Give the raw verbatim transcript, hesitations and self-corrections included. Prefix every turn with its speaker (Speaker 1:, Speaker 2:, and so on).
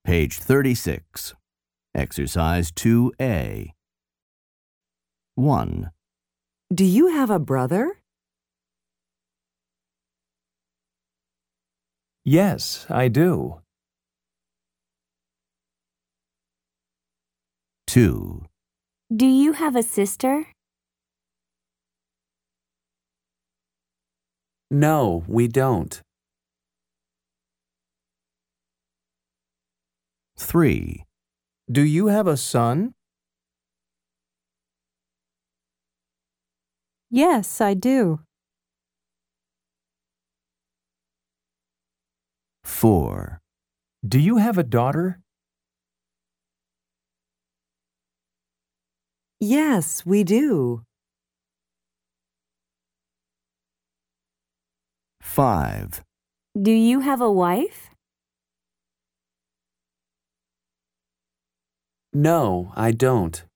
Speaker 1: Page thirty-six. Exercise two A. one.
Speaker 2: Do you have a brother?
Speaker 3: Yes, I do.
Speaker 1: two.
Speaker 4: Do you have a sister?
Speaker 3: No, we don't.
Speaker 1: three.
Speaker 5: Do you have a son?
Speaker 2: Yes, I do.
Speaker 1: four.
Speaker 3: Do you have a daughter?
Speaker 2: Yes, we do.
Speaker 1: five.
Speaker 4: Do you have a wife?
Speaker 3: No, I don't.